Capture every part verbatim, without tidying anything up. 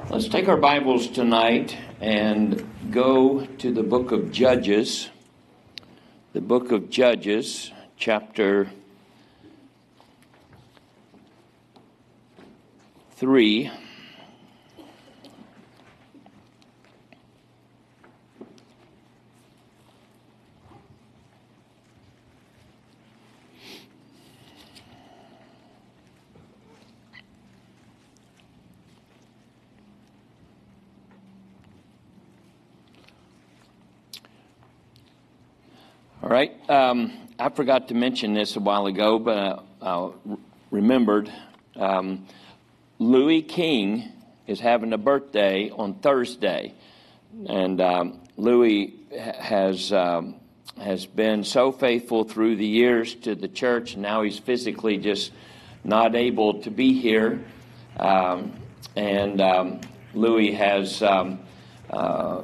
Let's take our Bibles tonight and go to the book of Judges. The book of Judges, chapter three. All right, um, I forgot to mention this a while ago, but uh, I remembered. Um, Louis King is having a birthday on Thursday, and um, Louis has um, has been so faithful through the years to the church. Now he's physically just not able to be here, um, and um, Louis has um, uh,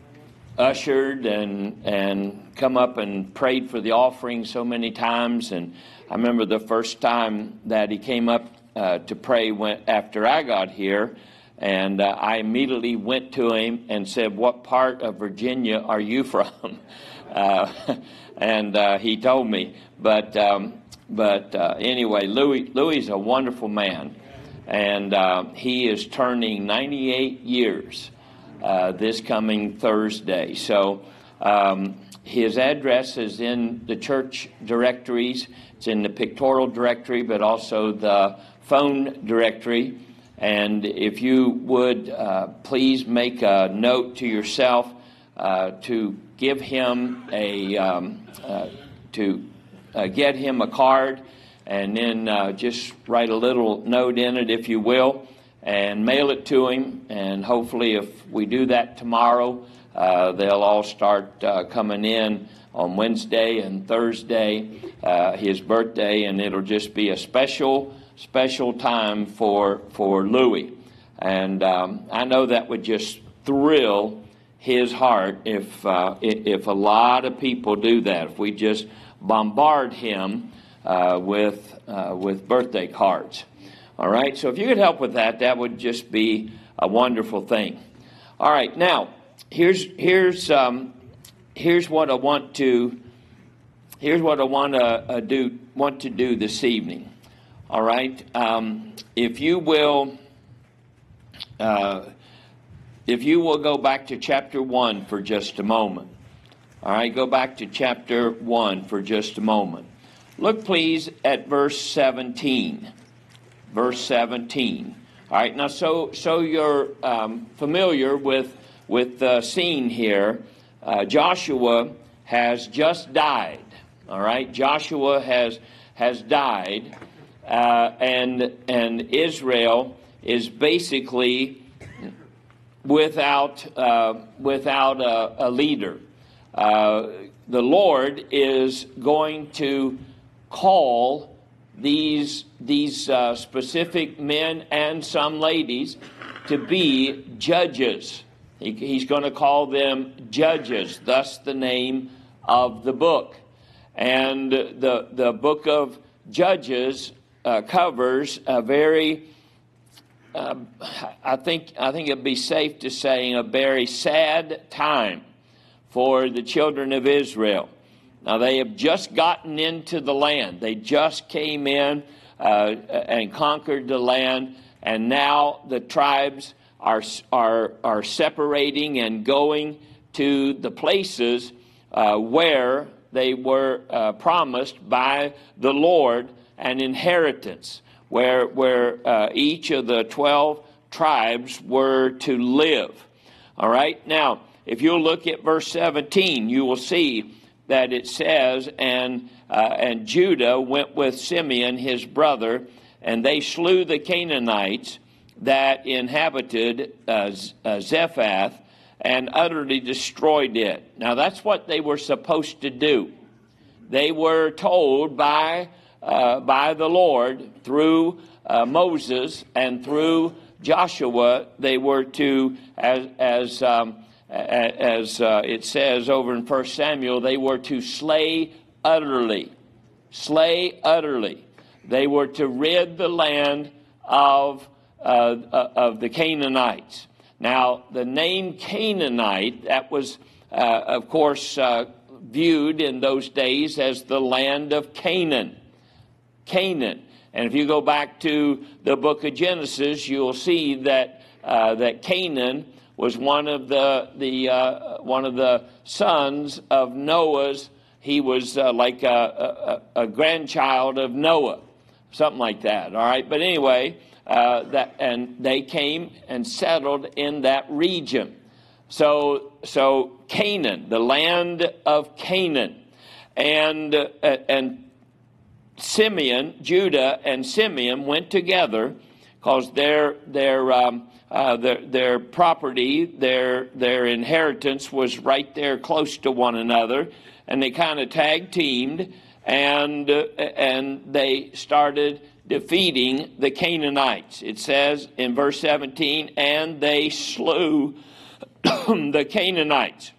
ushered and and. come up and prayed for the offering so many times. And I remember the first time that he came up uh, to pray when, after I got here, and uh, I immediately went to him and said, "What part of Virginia are you from?" uh, and uh, he told me. But um, but uh, anyway, Louis Louis is a wonderful man, and uh, he is turning ninety-eight years uh, this coming Thursday. So. Um, His address is in the church directories. It's in the pictorial directory, but also the phone directory. And if you would uh, please make a note to yourself uh, to give him a um, uh, to uh, get him a card, and then uh, just write a little note in it, if you will, and mail it to him. And hopefully, if we do that tomorrow, Uh, they'll all start uh, coming in on Wednesday and Thursday, uh, his birthday, and it'll just be a special, special time for for Louis. And um, I know that would just thrill his heart if uh, if a lot of people do that. If we just bombard him uh, with uh, with birthday cards. All right. So if you could help with that, that would just be a wonderful thing. All right. Now. Here's here's um, here's what I want to here's what I want to uh, do want to do this evening. All right, um, if you will, uh, if you will go back to chapter one for just a moment. All right, go back to chapter one for just a moment. Look, please, at verse seventeen. Verse seventeen. All right, now so so you're um, familiar with. With the scene here, uh, Joshua has just died. All right, Joshua has has died, uh, and and Israel is basically without uh, without a, a leader. Uh, the Lord is going to call these these uh, specific men and some ladies to be judges. He's going to call them judges, thus the name of the book. And the the book of Judges uh, covers a very, uh, I think I think it'd be safe to say, a very sad time for the children of Israel. Now they have just gotten into the land. They just came in uh, and conquered the land, and now the tribes are are are separating and going to the places uh, where they were uh, promised by the Lord an inheritance, where where uh, each of the twelve tribes were to live. All right. Now, if you'll look at verse seventeen, you will see that it says, and uh, and Judah went with Simeon his brother, and they slew the Canaanites that inhabited uh, Zephath, and utterly destroyed it. Now that's what they were supposed to do. They were told by uh, by the Lord through uh, Moses and through Joshua. They were to, as as um, as uh, it says over in First Samuel, they were to slay utterly, slay utterly. They were to rid the land of uh, of the Canaanites. Now, the name Canaanite, that was, uh, of course, uh, viewed in those days as the land of Canaan. Canaan. And if you go back to the book of Genesis, you'll see that uh, that Canaan was one of the the uh, one of the sons of Noah's. He was uh, like a, a, a grandchild of Noah, something like that. All right, but anyway, uh, that and they came and settled in that region. So so Canaan, the land of Canaan, and uh, and. Simeon, Judah, and Simeon went together because their their um, uh, their their property, their their inheritance was right there close to one another, and they kind of tag teamed, and uh, and they started defeating the Canaanites. It says in verse seventeen, and they slew the Canaanites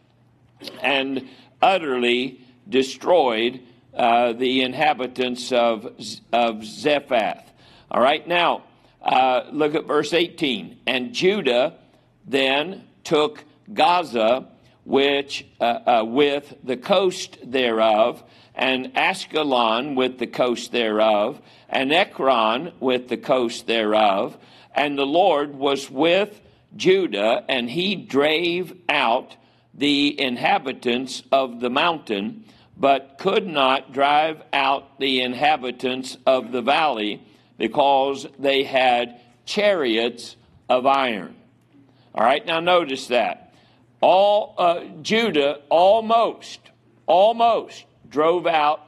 and utterly destroyed Uh, the inhabitants of, of Zephath. All right, now uh, look at verse eighteen. And Judah then took Gaza, which uh, uh, with the coast thereof, and Askelon with the coast thereof, and Ekron with the coast thereof. And the Lord was with Judah, and he drave out the inhabitants of the mountain, but could not drive out the inhabitants of the valley, because they had chariots of iron. All right, now notice that. All uh, Judah almost, almost drove out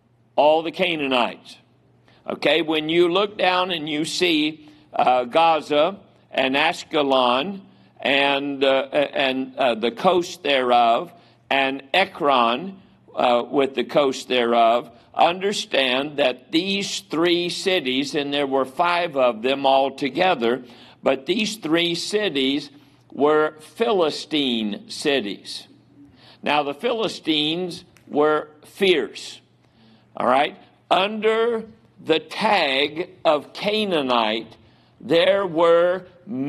all the Canaanites. Okay, when you look down and you see uh, Gaza and Askelon and, uh, and uh, the coast thereof, and Ekron, Uh, with the coast thereof, understand that these three cities, and there were five of them altogether, but these three cities were Philistine cities. Now, the Philistines were fierce, all right? Under the tag of Canaanite, there were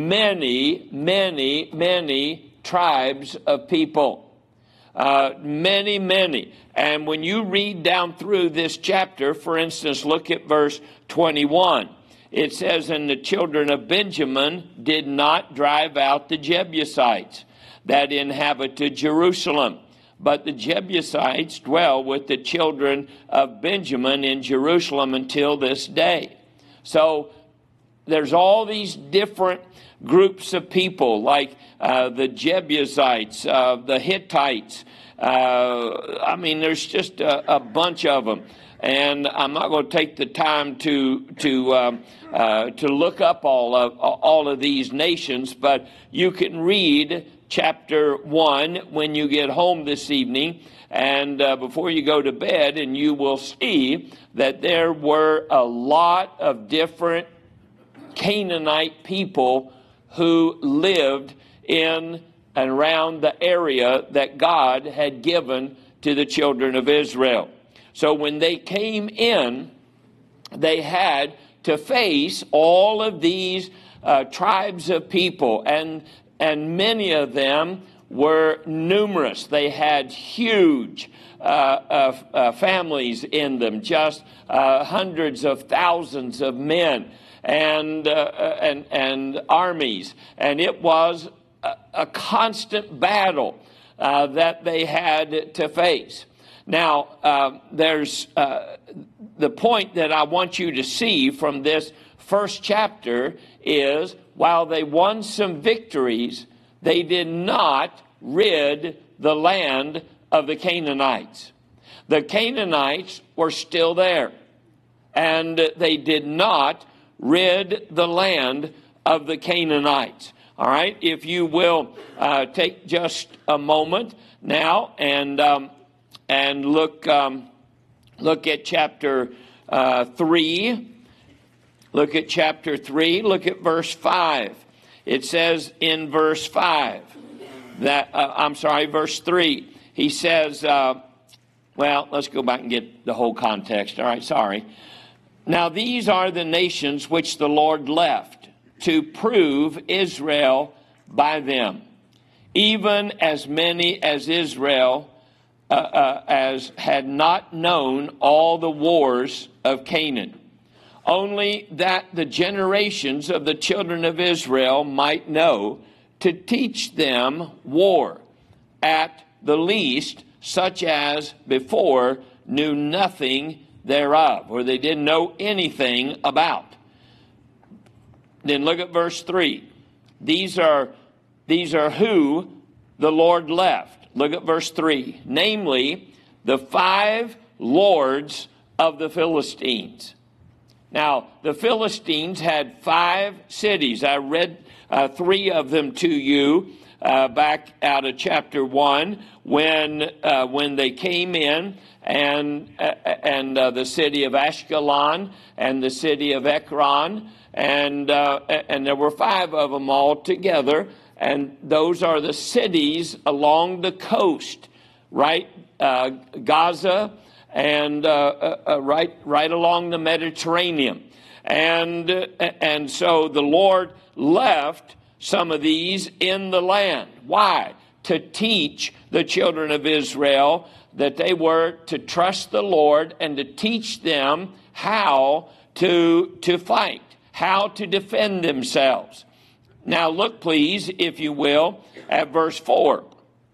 many, many, many tribes of people. Uh, many, many. And when you read down through this chapter, for instance, look at verse twenty-one. It says, and the children of Benjamin did not drive out the Jebusites that inhabited Jerusalem, but the Jebusites dwell with the children of Benjamin in Jerusalem until this day. So there's all these different groups of people, like uh, the Jebusites, uh, the Hittites. Uh, I mean, there's just a, a bunch of them, and I'm not going to take the time to to um, uh, to look up all of all of these nations. But you can read chapter one when you get home this evening, and uh, before you go to bed, and you will see that there were a lot of different Canaanite people who lived in and around the area that God had given to the children of Israel. So when they came in, they had to face all of these uh, tribes of people, and and many of them were numerous. They had huge uh, uh, uh, families in them, just uh, hundreds of thousands of men. And, uh, and and armies, and it was a, a constant battle uh, that they had to face. Now, uh, there's uh, the point that I want you to see from this first chapter is, while they won some victories, they did not rid the land of the Canaanites. The Canaanites were still there, and they did not rid the land of the Canaanites. All right, if you will uh, take just a moment now and um, and look um, look at chapter uh, three. Look at chapter three. Look at verse five. It says in verse five that uh, I'm sorry, verse three. He says, uh, well, let's go back and get the whole context. All right, sorry. Now these are the nations which the Lord left to prove Israel by them, even as many as Israel uh, uh, as had not known all the wars of Canaan. Only that the generations of the children of Israel might know, to teach them war, at the least, such as before knew nothing thereof, or they didn't know anything about. Then look at verse three. These are, these are who the Lord left. Look at verse three. Namely, the five lords of the Philistines. Now, the Philistines had five cities. I read uh, three of them to you uh, back out of chapter one when uh, when they came in, and uh, and uh, the city of Ashkelon and the city of Ekron, and uh, and there were five of them all together, and those are the cities along the coast, right? Uh, Gaza. And uh, uh, right, right along the Mediterranean, and uh, and so the Lord left some of these in the land. Why? To teach the children of Israel that they were to trust the Lord and to teach them how to to fight, how to defend themselves. Now look, please, if you will, at verse four.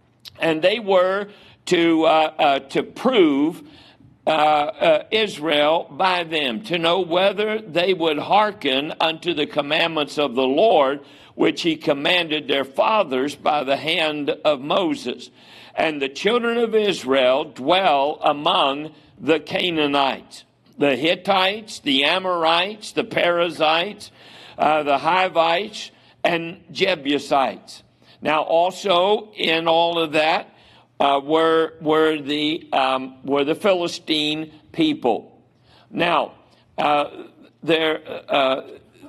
And they were to uh, uh, to prove. Uh, uh, Israel by them, to know whether they would hearken unto the commandments of the Lord, which he commanded their fathers by the hand of Moses. And the children of Israel dwell among the Canaanites, the Hittites, the Amorites, the Perizzites, uh, the Hivites, and Jebusites. Now also in all of that, Uh, were were the um, were the Philistine people. Now, uh, there uh,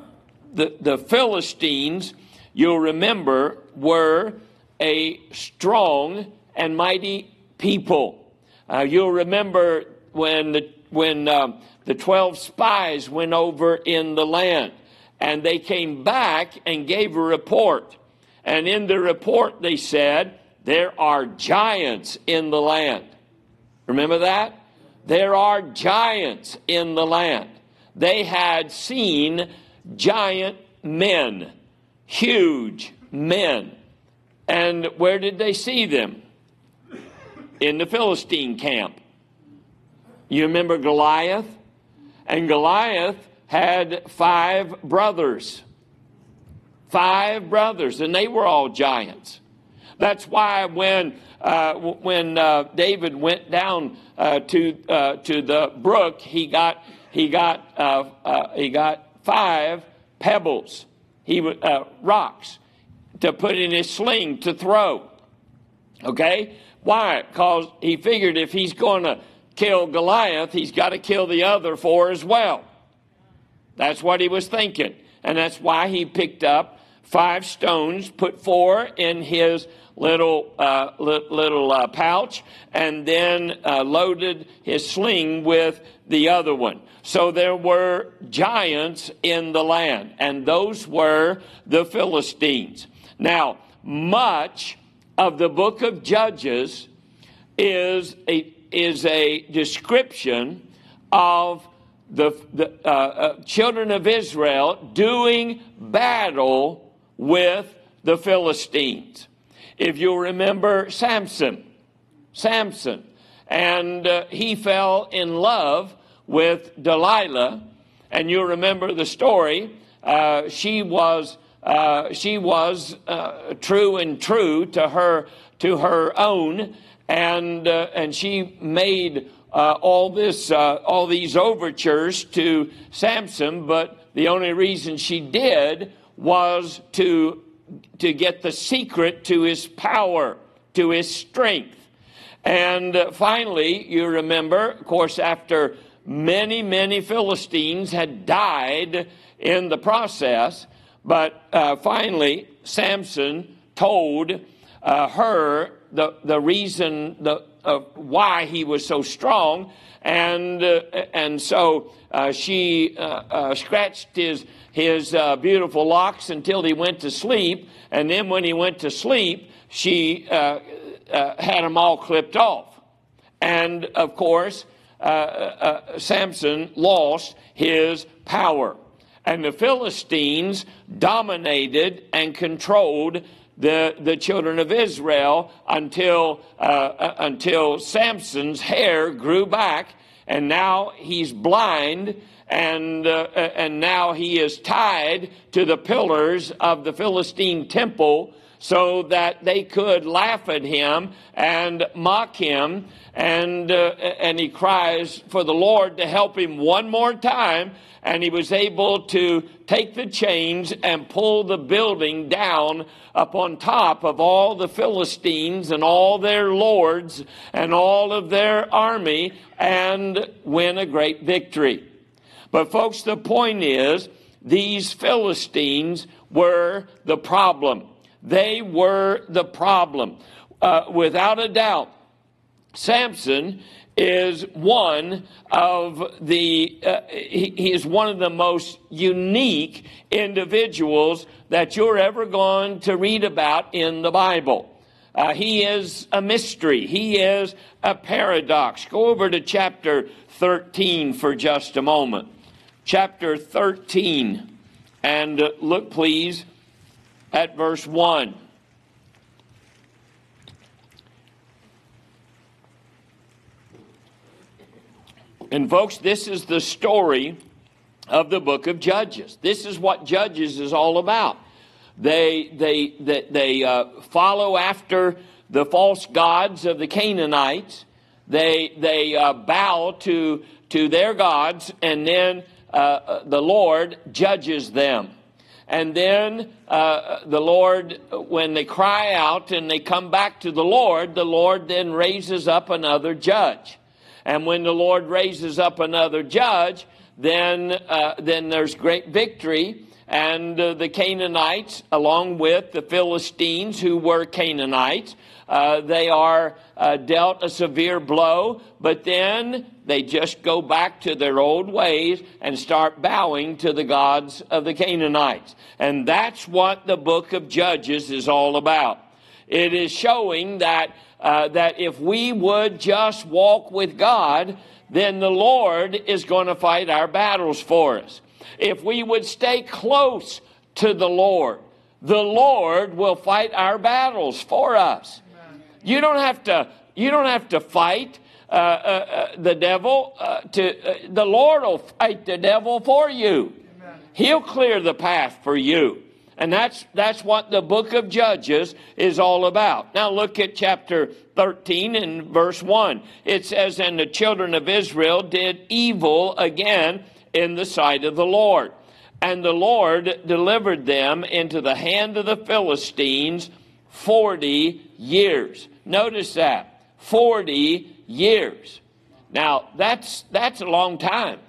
the the Philistines, you'll remember, were a strong and mighty people. Uh, you'll remember when the when um, the twelve spies went over in the land, and they came back and gave a report, and in the report they said, there are giants in the land. Remember that? There are giants in the land. They had seen giant men, huge men. And where did they see them? In the Philistine camp. You remember Goliath? And Goliath had five brothers. Five brothers, and they were all giants. That's why when uh, when uh, David went down uh, to uh, to the brook, he got he got uh, uh, he got five pebbles, he uh, rocks, to put in his sling to throw. Okay, why? Because he figured if he's going to kill Goliath, he's got to kill the other four as well. That's what he was thinking, and that's why he picked up five stones, put four in his little uh, li- little uh, pouch, and then uh, loaded his sling with the other one. So there were giants in the land, and those were the Philistines. Now, much of the book of Judges is a is a description of the, the uh, uh, children of Israel doing battle with the Philistines. If you remember Samson, Samson, and uh, he fell in love with Delilah, and you remember the story. Uh, she was uh, she was uh, true and true to her to her own, and uh, and she made uh, all this uh, all these overtures to Samson, but the only reason she did was to to get the secret to his power, to his strength. And uh, finally, you remember, of course, after many, many Philistines had died in the process, but uh, finally, Samson told uh, her the, the reason the, of why he was so strong. And uh, and so uh, she uh, uh, scratched his, his uh, beautiful locks until he went to sleep. And then when he went to sleep, she uh, uh, had them all clipped off. And, of course, uh, uh, Samson lost his power. And the Philistines dominated and controlled the, the children of Israel until, uh, until Samson's hair grew back, and now he's blind, and, uh, and now he is tied to the pillars of the Philistine temple so that they could laugh at him and mock him. And, uh, and he cries for the Lord to help him one more time. And he was able to take the chains and pull the building down up on top of all the Philistines and all their lords and all of their army and win a great victory. But folks, the point is, these Philistines were the problem. They were the problem. Uh, without a doubt, Samson is one of the, uh, he, he is one of the most unique individuals that you're ever going to read about in the Bible. Uh, he is a mystery. He is a paradox. Go over to chapter thirteen for just a moment. Chapter thirteen, and uh, look please at verse one. And folks, this is the story of the book of Judges. This is what Judges is all about. They they they, they uh, follow after the false gods of the Canaanites. They they uh, bow to to their gods, and then uh, the Lord judges them. And then uh, the Lord, when they cry out and they come back to the Lord, the Lord then raises up another judge. And when the Lord raises up another judge, then uh, then there's great victory. And uh, the Canaanites, along with the Philistines, who were Canaanites, uh, they are uh, dealt a severe blow. But then they just go back to their old ways and start bowing to the gods of the Canaanites. And that's what the book of Judges is all about. It is showing that Uh, that if we would just walk with God, then the Lord is going to fight our battles for us. If we would stay close to the Lord, the Lord will fight our battles for us. You don't have to. You don't have to fight uh, uh, the devil. Uh, to uh, the Lord will fight the devil for you. He'll clear the path for you. And that's that's what the book of Judges is all about. Now look at chapter thirteen and verse one. It says, "And the children of Israel did evil again in the sight of the Lord. And the Lord delivered them into the hand of the Philistines forty years." Notice that. forty years. Now that's that's a long time.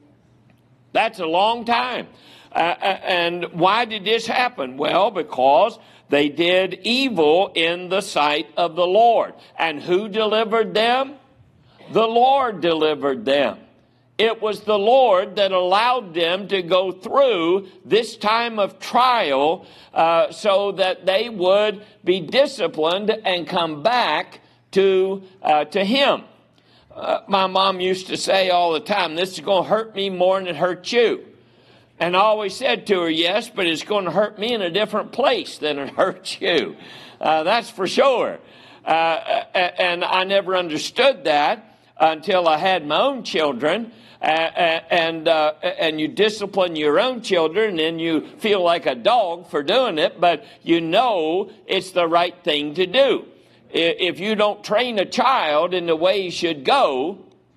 That's a long time. Uh, and why did this happen? Well, because they did evil in the sight of the Lord. And who delivered them? The Lord delivered them. It was the Lord that allowed them to go through this time of trial uh, so that they would be disciplined and come back to, uh, to Him. Uh, my mom used to say all the time, "This is going to hurt me more than it hurt you." And I always said to her, "Yes, but it's going to hurt me in a different place than it hurts you." Uh, that's for sure. Uh, and I never understood that until I had my own children. Uh, and uh, and you discipline your own children, and you feel like a dog for doing it, but you know it's the right thing to do. If you don't train a child in the way he should go,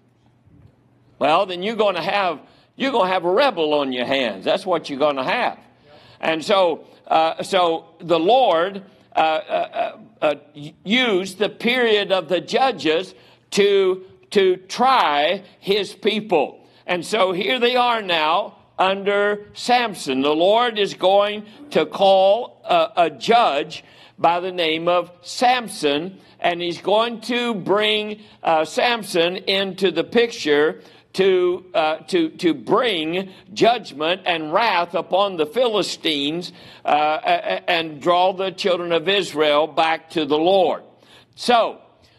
well, then you're going to have You're going to have a rebel on your hands. That's what you're going to have. And so, uh, so the Lord uh, uh, uh, used the period of the judges to to try His people. And so here they are now, under Samson. The Lord is going to call a, a judge by the name of Samson, and he's going to bring uh, Samson into the picture to uh, to to bring judgment and wrath upon the Philistines uh, and draw the children of Israel back to the Lord. So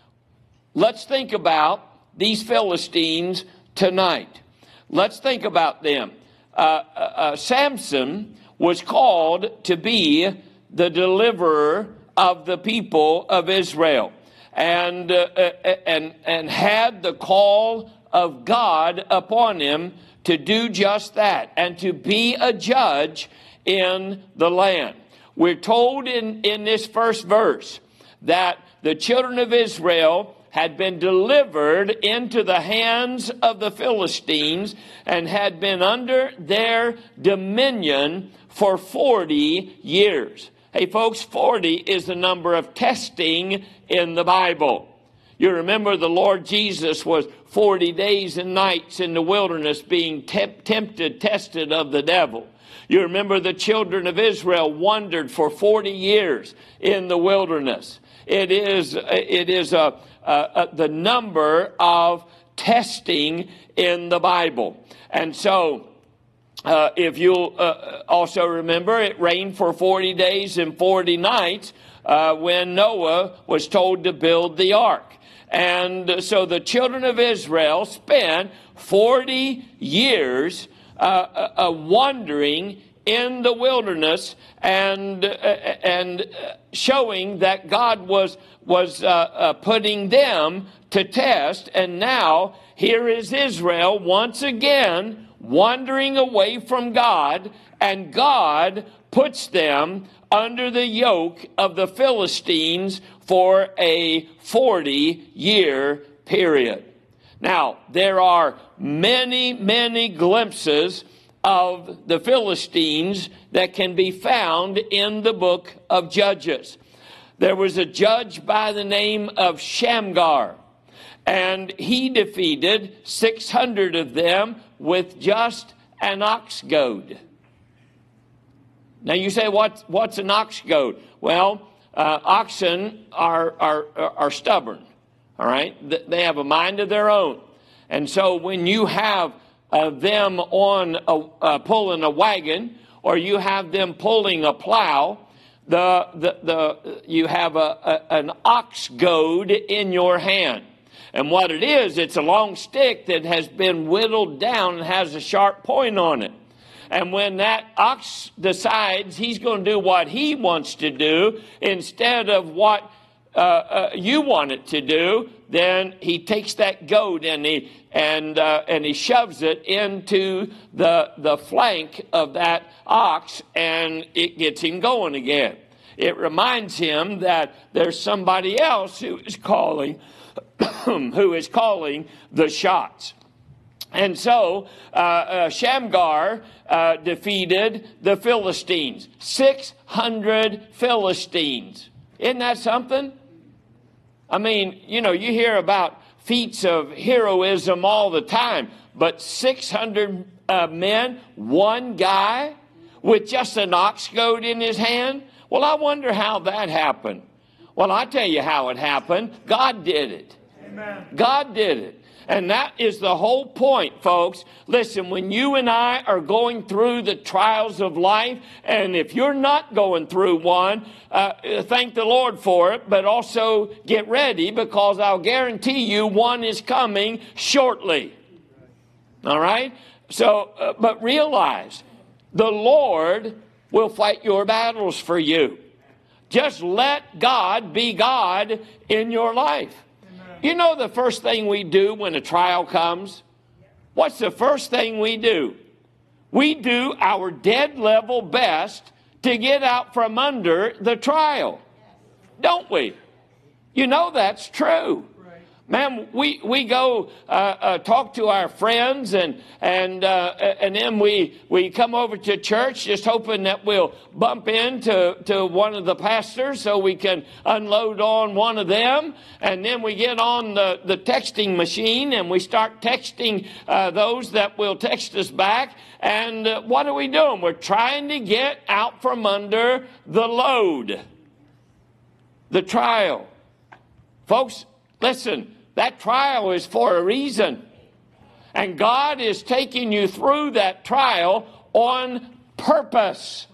let's think about these Philistines tonight. Let's think about them. Uh, uh, uh, Samson was called to be the deliverer of the people of Israel, and uh, and and had the call of God upon him to do just that and to be a judge in the land. We're told in, in this first verse that the children of Israel had been delivered into the hands of the Philistines and had been under their dominion for forty years. Hey folks, forty is the number of testing in the Bible. You remember the Lord Jesus was forty days and nights in the wilderness being temp- tempted, tested of the devil. You remember the children of Israel wandered for forty years in the wilderness. It is, it is a, a, a, the number of testing in the Bible. And so, uh, if you'll uh, also remember, it rained for forty days and forty nights uh, when Noah was told to build the ark. And so the children of Israel spent forty years uh, uh, wandering in the wilderness and uh, and showing that God was was uh, uh, putting them to test. And now here is Israel once again wandering away from God, and God puts them under the yoke of the Philistines for a forty-year period. Now, there are many, many glimpses of the Philistines that can be found in the book of Judges. There was a judge by the name of Shamgar, and he defeated six hundred of them with just an ox goad. Now you say, what, what's an ox goad? Well, uh, oxen are, are, are stubborn, all right? They have a mind of their own. And so when you have uh, them on a, uh, pulling a wagon, or you have them pulling a plow, the, the, the, you have a, a, an ox goad in your hand. And what it is, it's a long stick that has been whittled down and has a sharp point on it. And when that ox decides he's going to do what he wants to do instead of what uh, uh, you want it to do, then he takes that goad and he and uh, and he shoves it into the the flank of that ox, and it gets him going again. It reminds him that there's somebody else who is calling, who is calling the shots. And so uh, uh, Shamgar uh, defeated the Philistines. six hundred Philistines. Isn't that something? I mean, you know, you hear about feats of heroism all the time, but six hundred uh, men, one guy with just an ox goad in his hand? Well, I wonder how that happened. Well, I tell you how it happened. God did it. Amen. God did it. And that is the whole point, folks. Listen, when you and I are going through the trials of life, and if you're not going through one, uh, thank the Lord for it, but also get ready, because I'll guarantee you one is coming shortly. All right? So, uh, but realize, the Lord will fight your battles for you. Just let God be God in your life. You know the first thing we do when a trial comes? What's the first thing we do? We do our dead level best to get out from under the trial. Don't we? You know that's true. Man, we, we go uh, uh, talk to our friends, and and uh, and then we we come over to church just hoping that we'll bump into to one of the pastors so we can unload on one of them. And then we get on the, the texting machine and we start texting uh, those that will text us back. And uh, what are we doing? We're trying to get out from under the load, the trial. Folks, listen. That trial is for a reason. And God is taking you through that trial on purpose.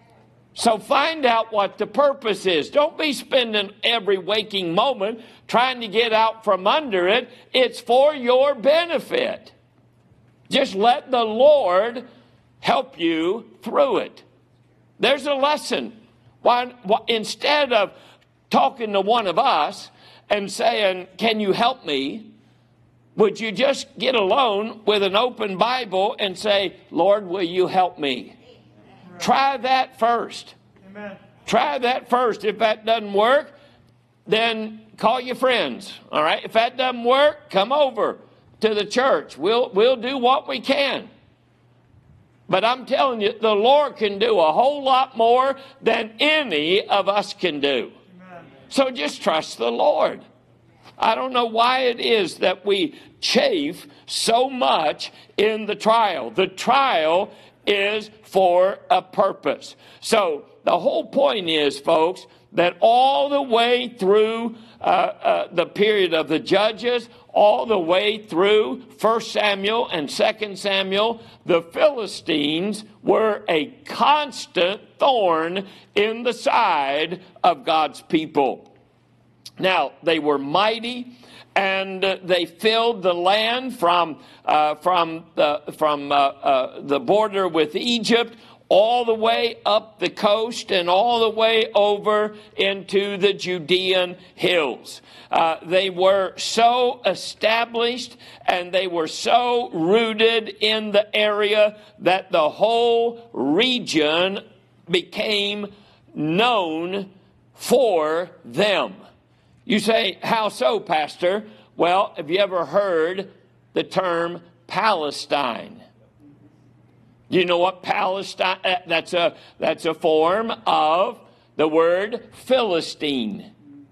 So find out what the purpose is. Don't be spending every waking moment trying to get out from under it. It's for your benefit. Just let the Lord help you through it. There's a lesson. Why, why, instead of talking to one of us and saying, can you help me? Would you just get alone with an open Bible and say, Lord, will you help me? Right. Try that first. Amen. Try that first. If that doesn't work, then call your friends. All right. If that doesn't work, come over to the church. We'll, we'll do what we can. But I'm telling you, the Lord can do a whole lot more than any of us can do. So just trust the Lord. I don't know why it is that we chafe so much in the trial. The trial is for a purpose. So the whole point is, folks, that all the way through uh, uh, the period of the Judges, all the way through First Samuel and Second Samuel, the Philistines were a constant thorn in the side of God's people. Now, they were mighty, and uh, they filled the land from uh, from the from uh, uh, the border with Egypt all the way up the coast and all the way over into the Judean hills. Uh, they were so established and they were so rooted in the area that the whole region became known for them. You say, how so, Pastor? Well, have you ever heard the term Palestine? Do you know what Palestine, that's a, that's a form of the word Philistine.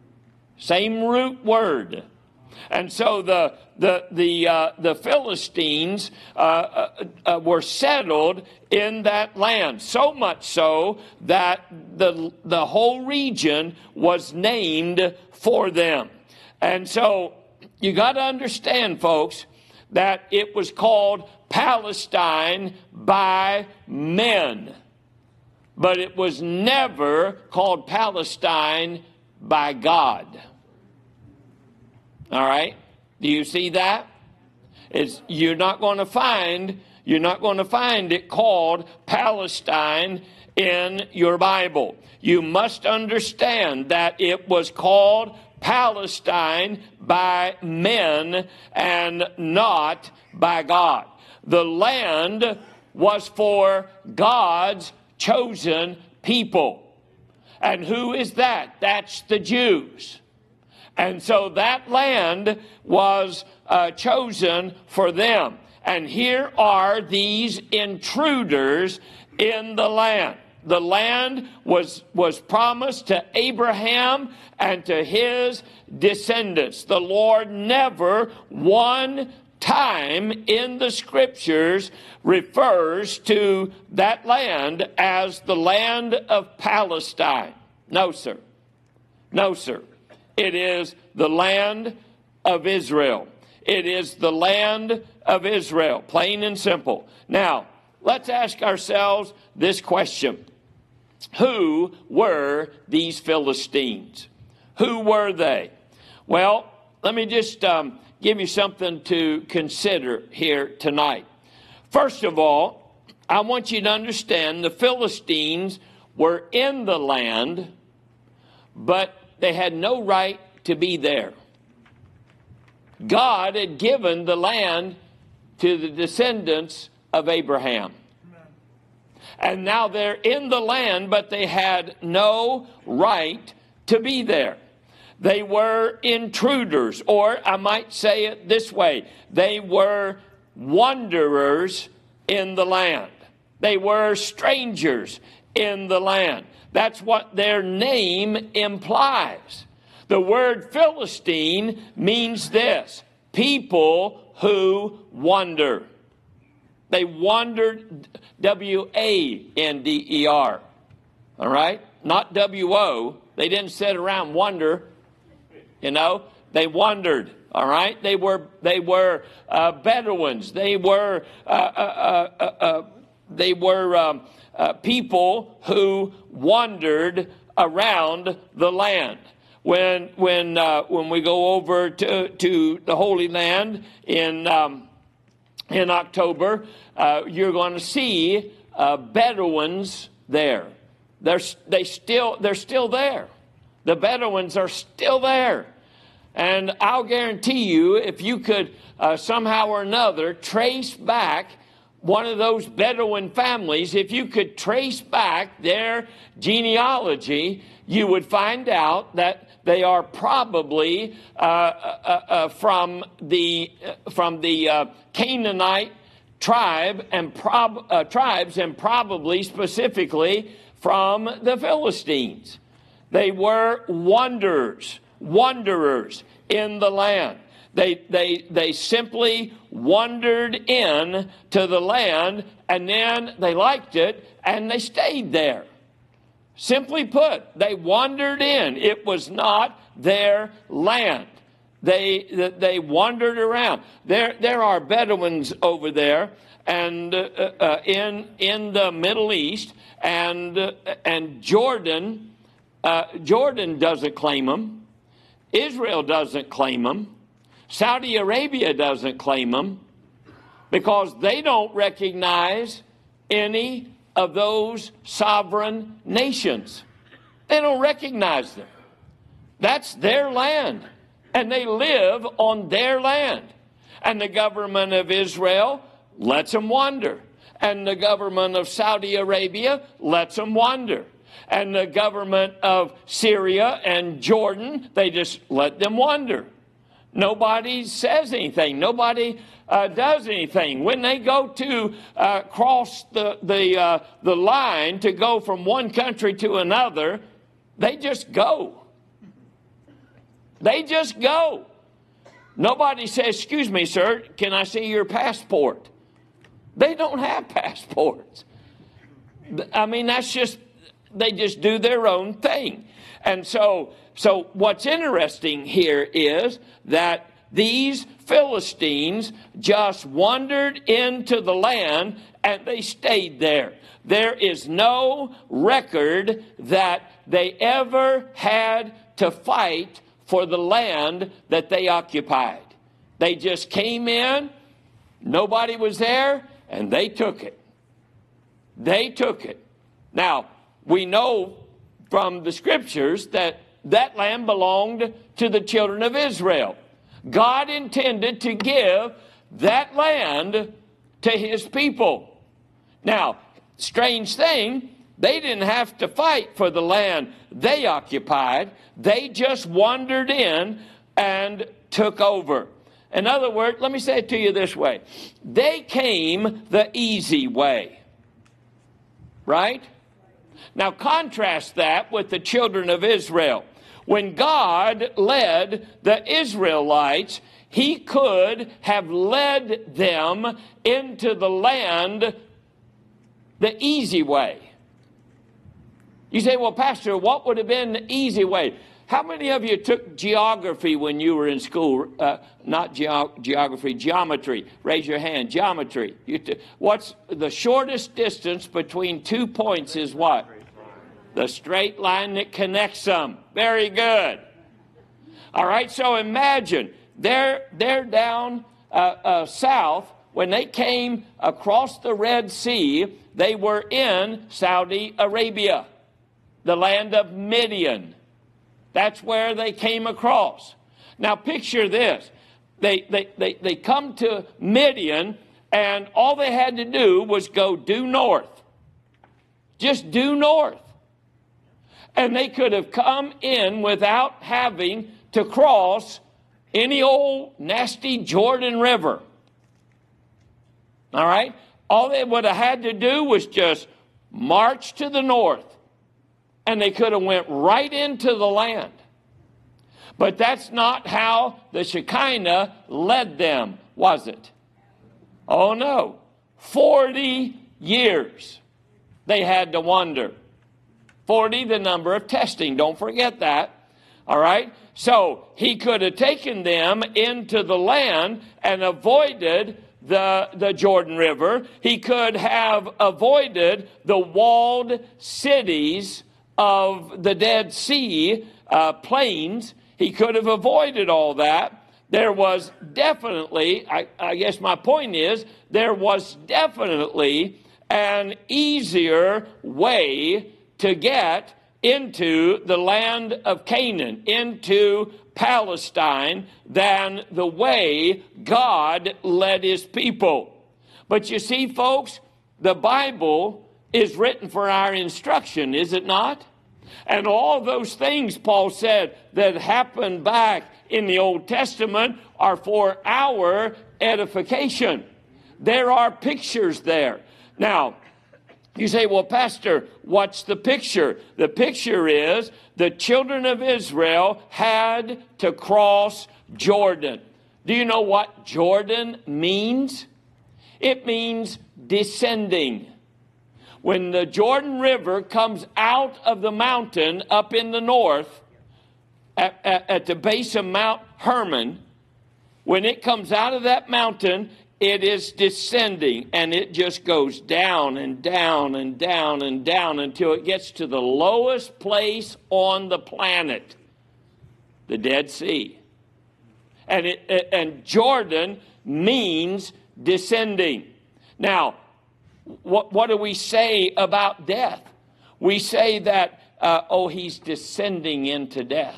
Same root word. And so the the the uh, the Philistines uh, uh, uh, were settled in that land, so much so that the the whole region was named for them. And so you got to understand, folks, that it was called Palestine by men, but it was never called Palestine by God. All right? Do you see that? It's, you're not going to find you're not going to find it called Palestine in your Bible. You must understand that it was called Palestine by men and not by God. The land was for God's chosen people. And who is that? That's the Jews. And so that land was uh, chosen for them. And here are these intruders in the land. The land was, was promised to Abraham and to his descendants. The Lord never one time in the scriptures refers to that land as the land of Palestine. No, sir. No, sir. It is the land of Israel. It is the land of Israel, plain and simple. Now, let's ask ourselves this question. Who were these Philistines? Who were they? Well, let me just um, give you something to consider here tonight. First of all, I want you to understand the Philistines were in the land, but they had no right to be there. God had given the land to the descendants of Abraham. And now they're in the land, but they had no right to be there. They were intruders, or I might say it this way, they were wanderers in the land. They were strangers in the land. That's what their name implies. The word Philistine means this: people who wander. They wandered, W A N D E R. All right? Not W O. They didn't sit around wonder. You know, they wandered. All right? They were they were uh, Bedouins. They were uh, uh, uh, uh, they were um, uh, people who wandered around the land. When when uh, when we go over to to the Holy Land in um, in October, uh, you're going to see uh, Bedouins there. They're they still they're still there. The Bedouins are still there, and I'll guarantee you, if you could uh, somehow or another trace back one of those Bedouin families, if you could trace back their genealogy, you would find out that they are probably uh, uh, uh, from the uh, from the uh, Canaanite tribe and prob- uh, tribes, and probably specifically from the Philistines. They were wanderers, wanderers in the land. They they they simply wandered in to the land, and then they liked it and they stayed there. Simply put, they wandered in. It was not their land. They they wandered around. There there are Bedouins over there, and uh, uh, in in the Middle East, and uh, and Jordan. Uh, Jordan doesn't claim them. Israel doesn't claim them. Saudi Arabia doesn't claim them, because they don't recognize any of those sovereign nations. They don't recognize them. That's their land, and they live on their land. And the government of Israel lets them wander, and the government of Saudi Arabia lets them wander, and the government of Syria and Jordan, they just let them wander. Nobody says anything. Nobody uh, does anything. When they go to uh, cross the the uh, the line to go from one country to another, they just go. They just go. Nobody says, "Excuse me, sir, can I see your passport?" They don't have passports. I mean, that's just, they just do their own thing. And so, so what's interesting here is that these Philistines just wandered into the land and they stayed there. There is no record that they ever had to fight for the land that they occupied. They just came in, nobody was there, and they took it. They took it. Now, we know from the scriptures that that land belonged to the children of Israel. God intended to give that land to his people. Now, strange thing, they didn't have to fight for the land they occupied. They just wandered in and took over. In other words, let me say it to you this way. They came the easy way. Right? Now contrast that with the children of Israel. When God led the Israelites, he could have led them into the land the easy way. You say, well, Pastor, what would have been the easy way? How many of you took geography when you were in school? Uh, not geo- geography, geometry. Raise your hand. Geometry. You t- what's the shortest distance between two points is what? The straight line that connects them. Very good. All right, so imagine they're, they're down uh, uh, south. When they came across the Red Sea, they were in Saudi Arabia, the land of Midian. That's where they came across. Now picture this. They, they, they, they come to Midian, and all they had to do was go due north. Just due north. And they could have come in without having to cross any old nasty Jordan River. All right? All they would have had to do was just march to the north, and they could have went right into the land. But that's not how the Shekinah led them, was it? Oh, no. Forty years they had to wander. Forty, the number of testing. Don't forget that. All right? So he could have taken them into the land and avoided the, the Jordan River. He could have avoided the walled cities of the Dead Sea uh, plains. He could have avoided all that. There was definitely, I, I guess my point is, there was definitely an easier way to get into the land of Canaan, into Palestine, than the way God led his people. But you see, folks, the Bible is written for our instruction, is it not? And all those things, Paul said, that happened back in the Old Testament are for our edification. There are pictures there. Now, you say, well, Pastor, what's the picture? The picture is the children of Israel had to cross Jordan. Do you know what Jordan means? It means descending. When the Jordan River comes out of the mountain up in the north, at, at, at the base of Mount Hermon, when it comes out of that mountain, it is descending, and it just goes down and down and down and down until it gets to the lowest place on the planet, the Dead Sea. And, it, and Jordan means descending. Now, what, what do we say about death? We say that, uh, oh, he's descending into death.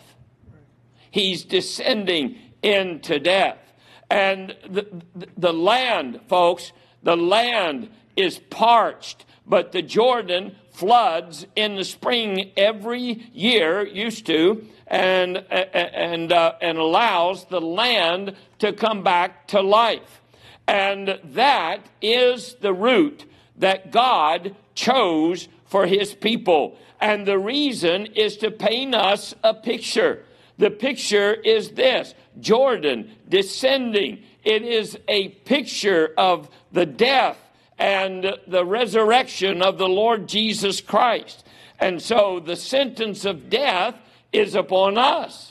He's descending into death. And the, the land, folks, the land is parched, but the Jordan floods in the spring every year, used to, and and uh, and allows the land to come back to life. And that is the route that God chose for his people. And the reason is to paint us a picture. The picture is this: Jordan descending. It is a picture of the death and the resurrection of the Lord Jesus Christ. And so the sentence of death is upon us.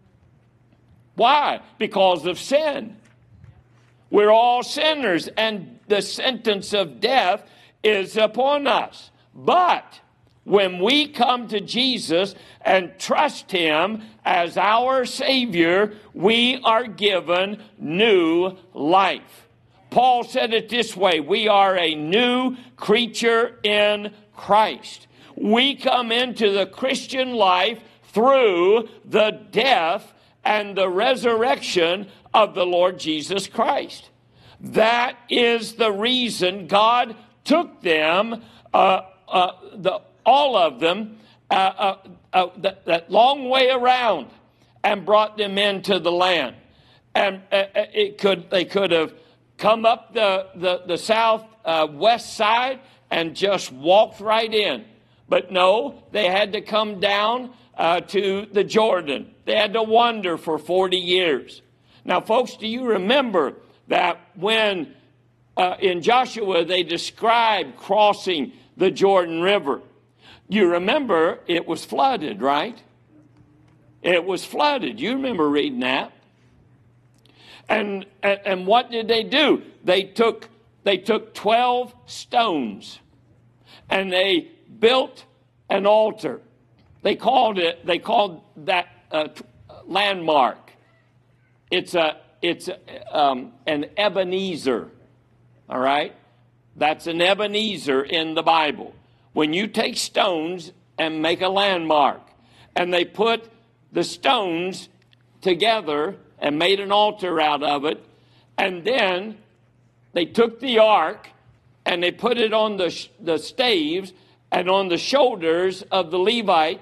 Why? Because of sin. We're all sinners, and the sentence of death is upon us. But when we come to Jesus and trust him as our Savior, we are given new life. Paul said it this way: we are a new creature in Christ. We come into the Christian life through the death and the resurrection of the Lord Jesus Christ. That is the reason God took them, uh, uh, the all of them, uh, uh, uh, that, that long way around, and brought them into the land. And uh, it could they could have come up the, the, the south uh, west side and just walked right in. But no, they had to come down uh, to the Jordan. They had to wander for forty years. Now, folks, do you remember that when uh, in Joshua they described crossing the Jordan River? You remember it was flooded, right? It was flooded. You remember reading that. And, and, and what did they do? They took, they took twelve stones and they built an altar. They called it, they called that uh, landmark. It's a, it's a, um, an Ebenezer, all right? That's an Ebenezer in the Bible. When you take stones and make a landmark, and they put the stones together and made an altar out of it, and then they took the ark and they put it on the, the staves and on the shoulders of the Levites,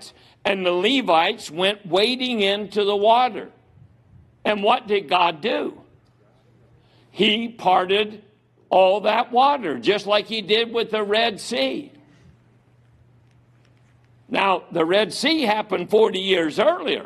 and the Levites went wading into the water. And what did God do? He parted all that water, just like he did with the Red Sea. Now, the Red Sea happened forty years earlier.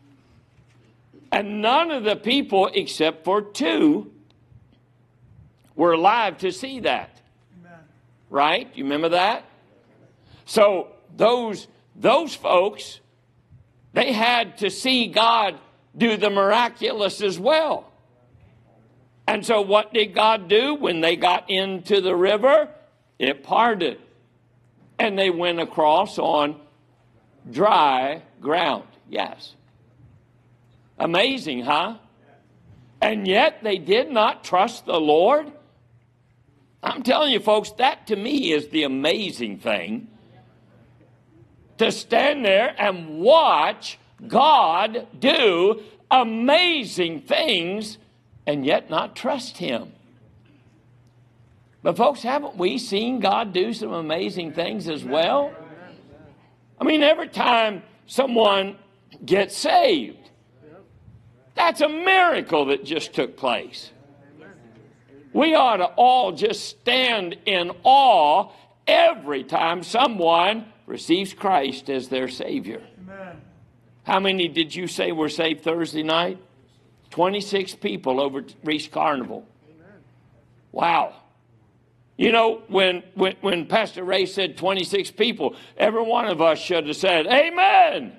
And none of the people, except for two, were alive to see that. Amen. Right? You remember that? So those, those folks, they had to see God do the miraculous as well. And so what did God do when they got into the river? It parted. And they went across on dry ground. Yes. Amazing, huh? And yet they did not trust the Lord. I'm telling you, folks, that to me is the amazing thing. To stand there and watch God do amazing things and yet not trust him. But folks, haven't we seen God do some amazing things as well? I mean, every time someone gets saved, that's a miracle that just took place. We ought to all just stand in awe every time someone receives Christ as their Savior. Amen. How many did you say were saved Thursday night? twenty-six people over at Reese Carnival. Amen. Wow. You know, when, when, when Pastor Ray said twenty-six people, every one of us should have said, Amen.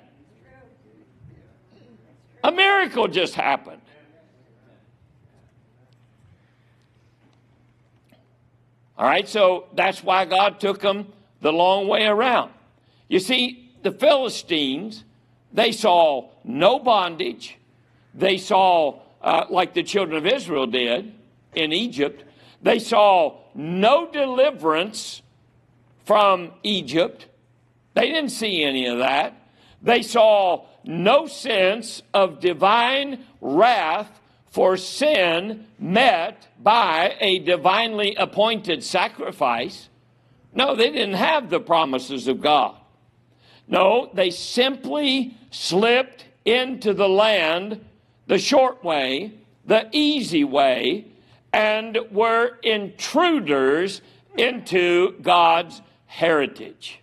A miracle just happened. All right, so that's why God took them the long way around. You see, the Philistines, they saw no bondage. They saw, uh, like the children of Israel did in Egypt, they saw no deliverance from Egypt. They didn't see any of that. They saw no sense of divine wrath for sin met by a divinely appointed sacrifice. No, they didn't have the promises of God. No, they simply slipped into the land the short way, the easy way, and were intruders into God's heritage.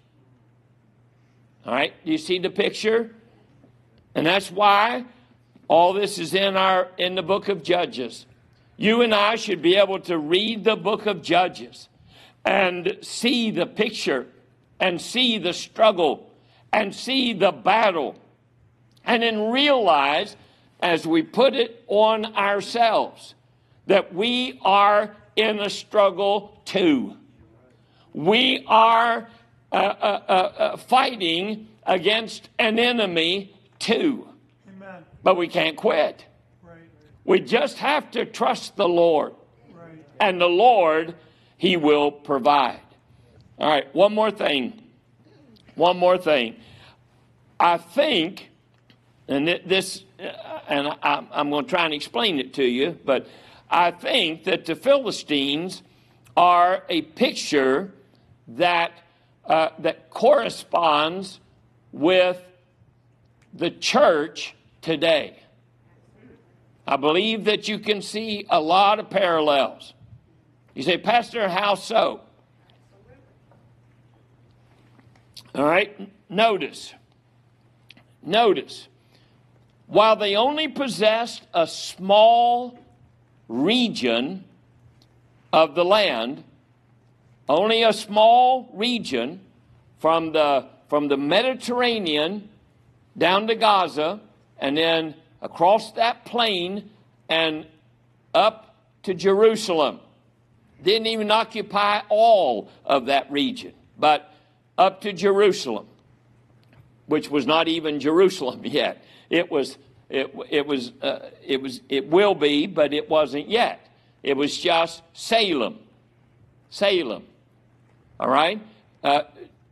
All right, do you see the picture? And that's why all this is in our in the book of Judges. You and I should be able to read the book of Judges and see the picture and see the struggle and see the battle and then realize, as we put it on ourselves, that we are in a struggle too. We are uh, uh, uh, uh, fighting against an enemy too. Amen. But we can't quit. Right. We just have to trust the Lord. Right. And the Lord, he will provide. All right, one more thing. One more thing. I think, and this, and I, I'm going to try and explain it to you, but I think that the Philistines are a picture that uh, that corresponds with the church today. I believe that you can see a lot of parallels. You say, Pastor, how so? All right, notice. Notice. While they only possessed a small region of the land, only a small region from the from the Mediterranean down to Gaza, and then across that plain and up to Jerusalem. Didn't even occupy all of that region, but up to Jerusalem, which was not even Jerusalem yet. It was, it, it was, uh, it was, it will be, but it wasn't yet. It was just Salem, Salem. All right, uh,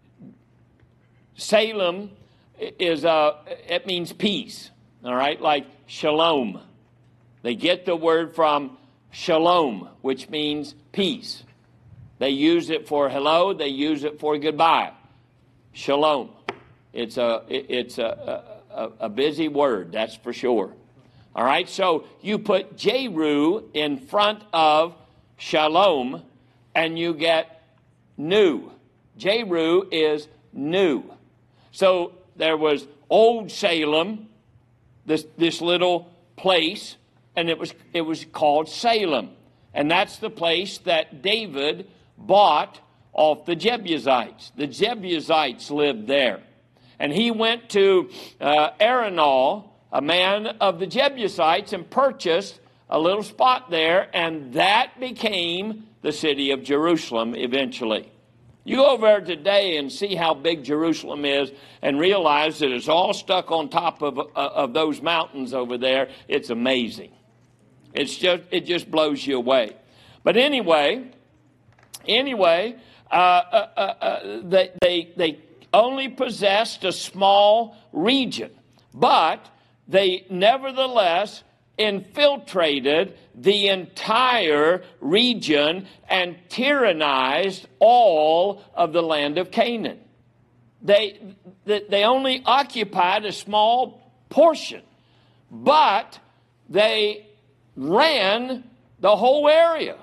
Salem is uh, it means peace. All right, like shalom. They get the word from shalom, which means peace. They use it for hello. They use it for goodbye. Shalom. It's a, it's a, a, a busy word, that's for sure. All right, so you put Jeru in front of Shalom, and you get new. Jeru is new. So there was Old Salem, this this little place, and it was it was called Salem, and that's the place that David bought off the Jebusites. The Jebusites lived there, and he went to uh, Arenal, a man of the Jebusites, and purchased a little spot there, and that became the city of Jerusalem eventually. You go over there today and see how big Jerusalem is and realize that it's all stuck on top of, uh, of those mountains over there. It's amazing. It's just, it just blows you away. But anyway, anyway, uh, uh, uh, uh, they, they, they only possessed a small region, but they nevertheless infiltrated the entire region and tyrannized all of the land of Canaan. They, they only occupied a small portion, but they ran the whole area.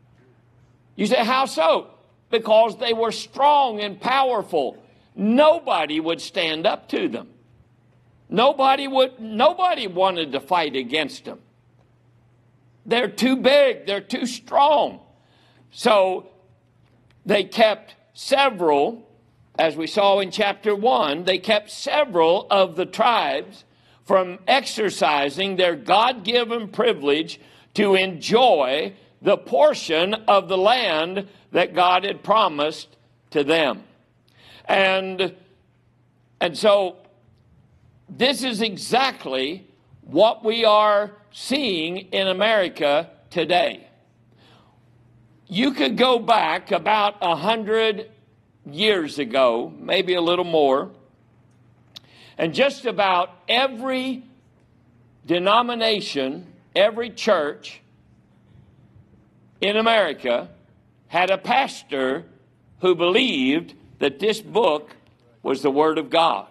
You say, how so? Because they were strong and powerful. Nobody would stand up to them. Nobody would, nobody wanted to fight against them. They're too big. They're too strong. So they kept several, as we saw in chapter one, they kept several of the tribes from exercising their God-given privilege to enjoy the portion of the land that God had promised to them. And, and so this is exactly what we are seeing in America today. You could go back about a hundred years ago, maybe a little more, and just about every denomination, every church in America had a pastor who believed that this book was the Word of God.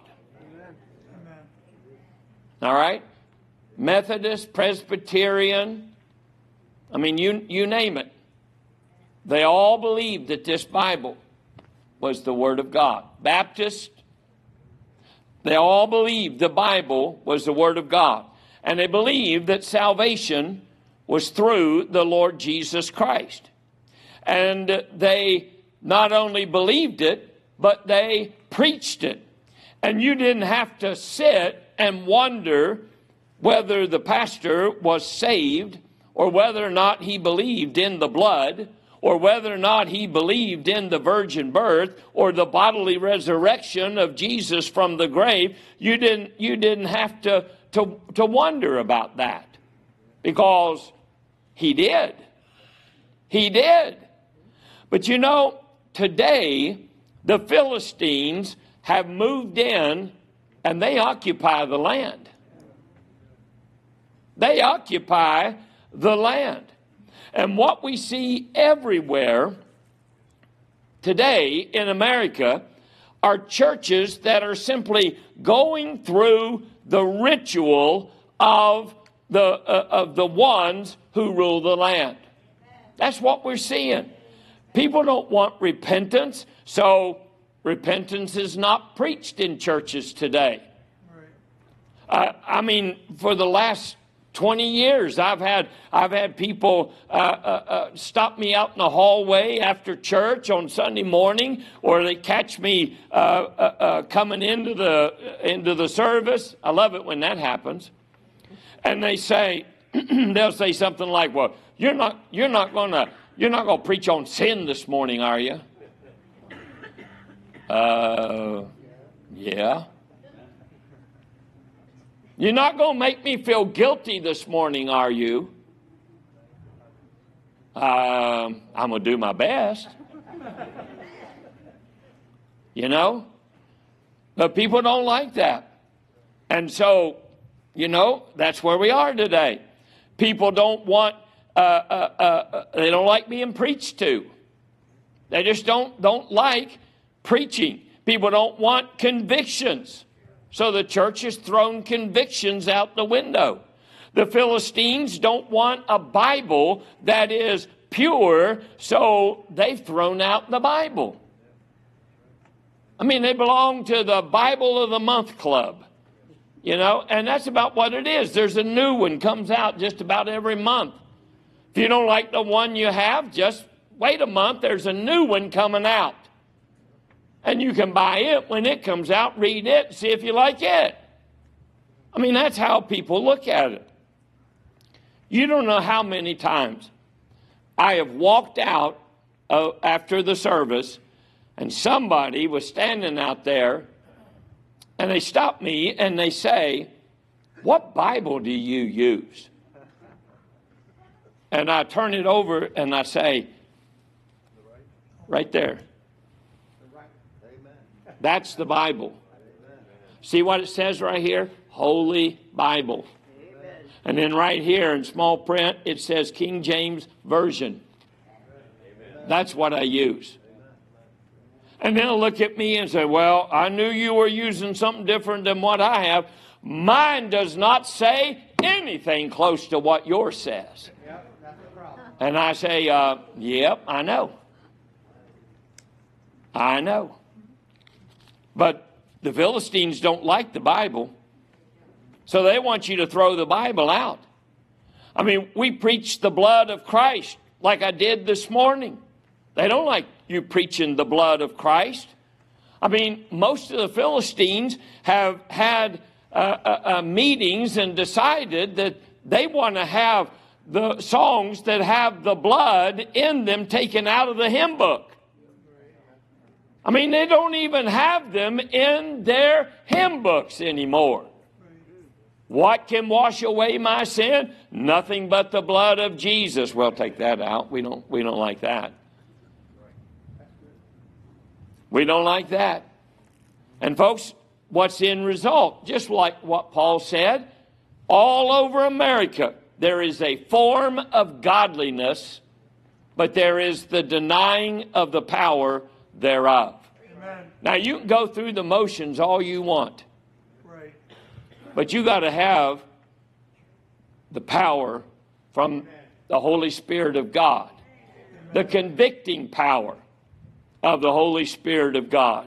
All right? Methodist, Presbyterian, I mean, you, you name it. They all believed that this Bible was the Word of God. Baptist, they all believed the Bible was the Word of God. And they believed that salvation was through the Lord Jesus Christ. And they not only believed it, but they preached it. And you didn't have to sit and wonder whether the pastor was saved, or whether or not he believed in the blood, or whether or not he believed in the virgin birth, or the bodily resurrection of Jesus from the grave. You didn't, you didn't have to, to, to wonder about that, because he did. He did. But you know, today, the Philistines have moved in and they occupy the land. They occupy the land. And what we see everywhere today in America are churches that are simply going through the ritual of the, uh, of the ones who rule the land. That's what we're seeing. People don't want repentance, so repentance is not preached in churches today. Uh, I mean, for the last twenty years, I've had I've had people uh, uh, uh, stop me out in the hallway after church on Sunday morning, or they catch me uh, uh, uh, coming into the into the service. I love it when that happens, and they say they'll say something like, "Well, you're not you're not gonna you're not gonna preach on sin this morning, are you?" Uh, yeah. You're not going to make me feel guilty this morning, are you? Um, I'm going to do my best. You know? But people don't like that. And so, you know, that's where we are today. People don't want, uh, uh, uh, they don't like being preached to. They just don't, don't like preaching. People don't want convictions. So the church has thrown convictions out the window. The Philistines don't want a Bible that is pure, so they've thrown out the Bible. I mean, they belong to the Bible of the Month Club, you know, and that's about what it is. There's a new one comes out just about every month. If you don't like the one you have, just wait a month. There's a new one coming out. And you can buy it when it comes out, read it, see if you like it. I mean, that's how people look at it. You don't know how many times I have walked out uh, after the service and somebody was standing out there and they stop me and they say, "What Bible do you use?" And I turn it over and I say, right there. That's the Bible. See what it says right here? Holy Bible. And then right here in small print, it says King James Version. That's what I use. And they'll look at me and say, "Well, I knew you were using something different than what I have. Mine does not say anything close to what yours says." And I say, uh, yep, I know. I know. But the Philistines don't like the Bible. So they want you to throw the Bible out. I mean, we preach the blood of Christ like I did this morning. They don't like you preaching the blood of Christ. I mean, most of the Philistines have had uh, uh, uh, meetings and decided that they want to have the songs that have the blood in them taken out of the hymn book. I mean, they don't even have them in their hymn books anymore. What can wash away my sin? Nothing but the blood of Jesus. Well, take that out. We don't, we don't like that. We don't like that. And folks, what's the end result? Just like what Paul said, all over America, there is a form of godliness, but there is the denying of the power thereof. Amen. Now, you can go through the motions all you want. Right. But you got to have the power from the Holy Spirit of God. Amen. The convicting power of the Holy Spirit of God.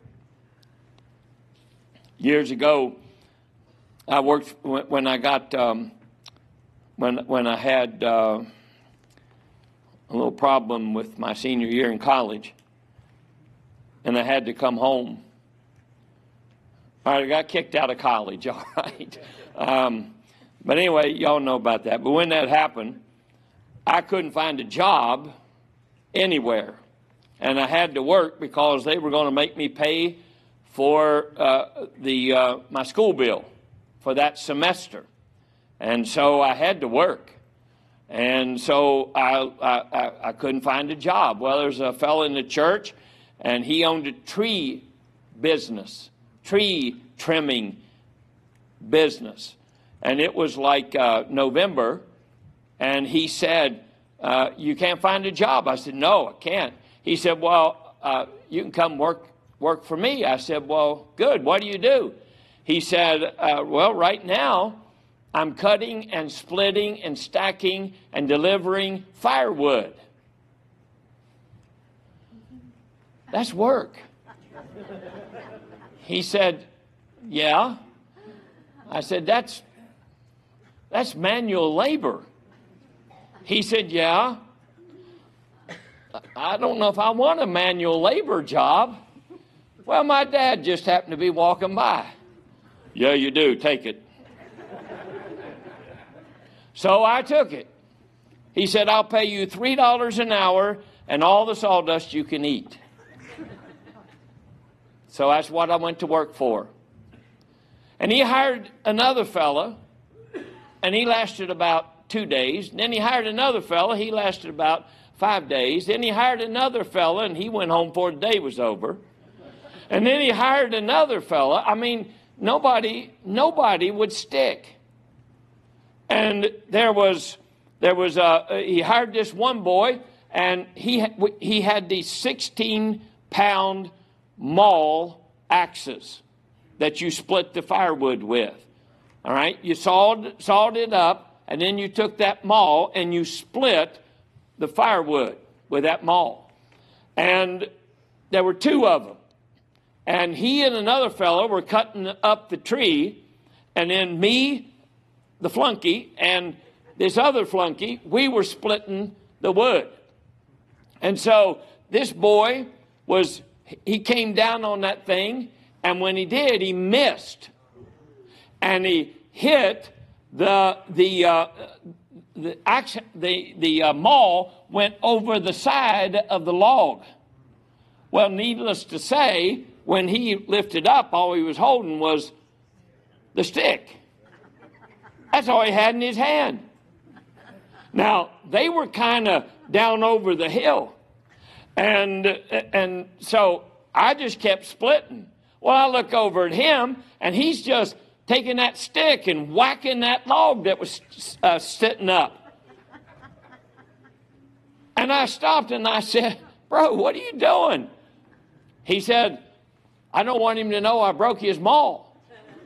Years ago, I worked when I got... Um, When when I had uh, a little problem with my senior year in college, and I had to come home. All right, I got kicked out of college, all right. Um, but anyway, y'all know about that. But when that happened, I couldn't find a job anywhere. And I had to work because they were going to make me pay for uh, the uh, my school bill for that semester. And so I had to work. And so I, I, I couldn't find a job. Well, there's a fellow in the church, and he owned a tree business, tree trimming business. And it was like uh, November, and he said, uh, you can't find a job. I said, no, I can't. He said, well, uh, you can come work, work for me. I said, well, good. What do you do? He said, uh, well, right now, I'm cutting and splitting and stacking and delivering firewood. That's work. He said, yeah. I said, that's, that's manual labor. He said, yeah. I don't know if I want a manual labor job. Well, my dad just happened to be walking by. Yeah, you do. Take it. So I took it. He said, I'll pay you three dollars an hour and all the sawdust you can eat. So that's what I went to work for. And he hired another fella, and he lasted about two days. And then he hired another fella. He lasted about five days. Then he hired another fella, and he went home before the day was over. And then he hired another fella. I mean, nobody, nobody would stick. And there was, there was a, he hired this one boy, and he he had these sixteen pound maul axes that you split the firewood with. All right? You sawed, sawed it up, and then you took that maul and you split the firewood with that maul. And there were two of them. And he and another fellow were cutting up the tree, and then me, the flunky, and this other flunky, we were splitting the wood. And so this boy was, he came down on that thing, and when he did, he missed. And he hit the, the, uh, the, action, the, the uh, maul went over the side of the log. Well, needless to say, when he lifted up, all he was holding was the stick. That's all he had in his hand. Now, they were kind of down over the hill. And, and so I just kept splitting. Well, I look over at him, and he's just taking that stick and whacking that log that was uh, sitting up. And I stopped and I said, bro, what are you doing? He said, I don't want him to know I broke his maul.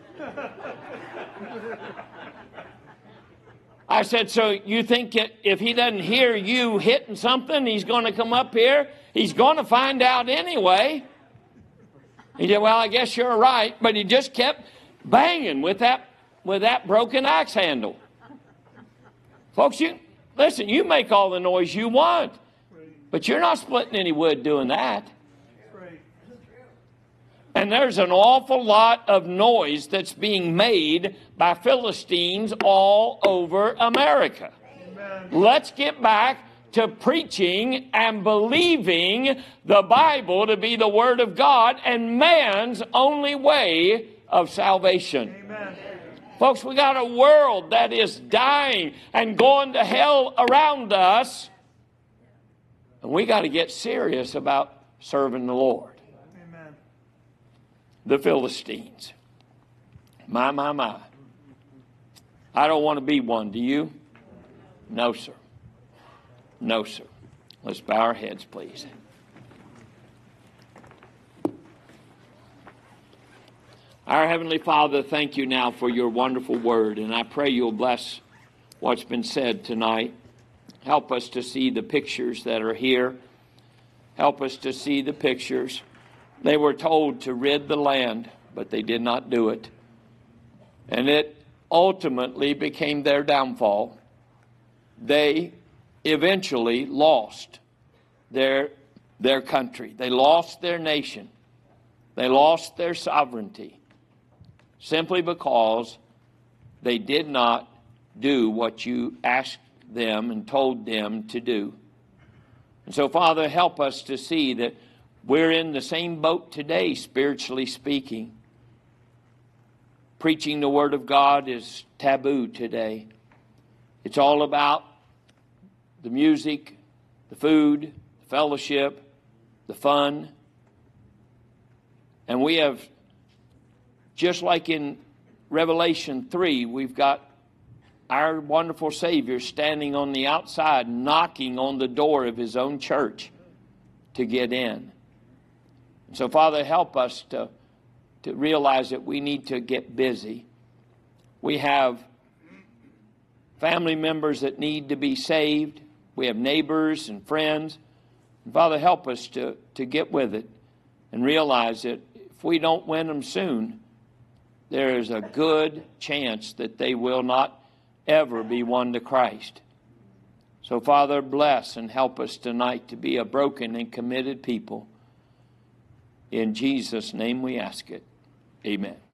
I said, so you think if he doesn't hear you hitting something, he's going to come up here? He's going to find out anyway. He said, well, I guess you're right. But he just kept banging with that, with that broken axe handle. Folks, you listen, you make all the noise you want, but you're not splitting any wood doing that. And there's an awful lot of noise that's being made by Philistines all over America. Amen. Let's get back to preaching and believing the Bible to be the Word of God and man's only way of salvation. Amen. Folks, we got a world that is dying and going to hell around us. And we got to get serious about serving the Lord. The Philistines. My, my, my. I don't want to be one. Do you? No, sir. No, sir. Let's bow our heads, please. Our Heavenly Father, thank you now for your wonderful word, and I pray you'll bless what's been said tonight. Help us to see the pictures that are here. Help us to see the pictures. They were told to rid the land, but they did not do it. And it ultimately became their downfall. They eventually lost their, their country. They lost their nation. They lost their sovereignty simply because they did not do what you asked them and told them to do. And so, Father, help us to see that we're in the same boat today, spiritually speaking. Preaching the Word of God is taboo today. It's all about the music, the food, the fellowship, the fun. And we have, just like in Revelation three, we've got our wonderful Savior standing on the outside, knocking on the door of His own church to get in. So, Father, help us to, to realize that we need to get busy. We have family members that need to be saved. We have neighbors and friends. And Father, help us to, to get with it and realize that if we don't win them soon, there is a good chance that they will not ever be won to Christ. So, Father, bless and help us tonight to be a broken and committed people. In Jesus' name we ask it. Amen.